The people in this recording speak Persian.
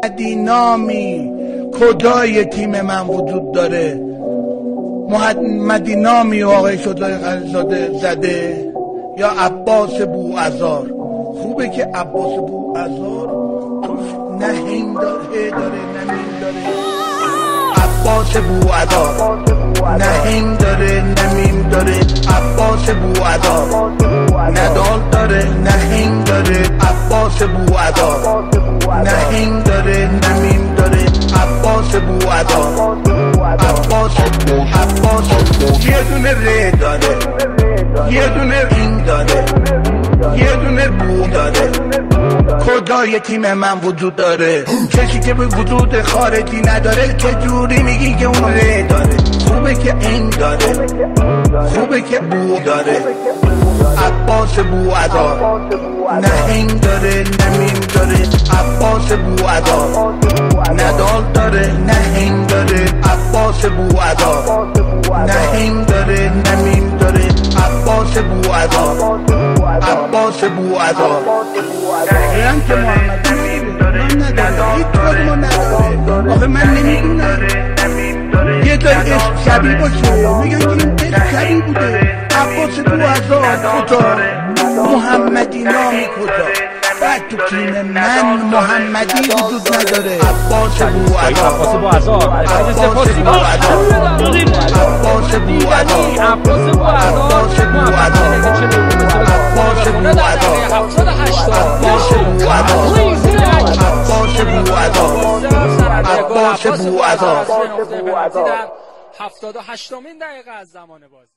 محمدی نامی کجای تیم من وجود داره؟ محمدی نامی آقای شجاع خلیلزاده زده یا عباس بوعزار؟ خوبه که عباس بوعزار توش نه هین داره نه میم داره. عباس بوعزار نه هین داره نه میم داره. عباس بوعزار نه دال داره نه هین داره. عباس بوعزار نه هین داره نه میم داره. عباس بوعزار عباس یه دونه ر داره یه دونه این داره یه دونه بو داره. کجای تیم من وجود داره؟ کسی که به وجود خارجی نداره چه جوری میگی که اون ر داره؟ خوبه که این داره خوبه که بو داره. عباس بوعزار نه این داره نه میم داره. عباس بوعزار نه دال داره نه این داره. عباس بوعزار نه این داره نه میم داره. عباس بوعزار عباس بوعزار دقیقا که محمد من نداره هیچ کدومو نداره. آخه من نمیدونم یه داری عشق شبیه باشه میگن که این عشق شبیه بوده. عباس بوعزار کجا؟ محمدی نامی کجا؟ بعد تو تیم من محمدی وجود نداره. عباس بوعزار عباس بوعزار عباس بوعزار عباس بوعزار عباس عباس بوعزار 78مین دقیقه از زمان بازی.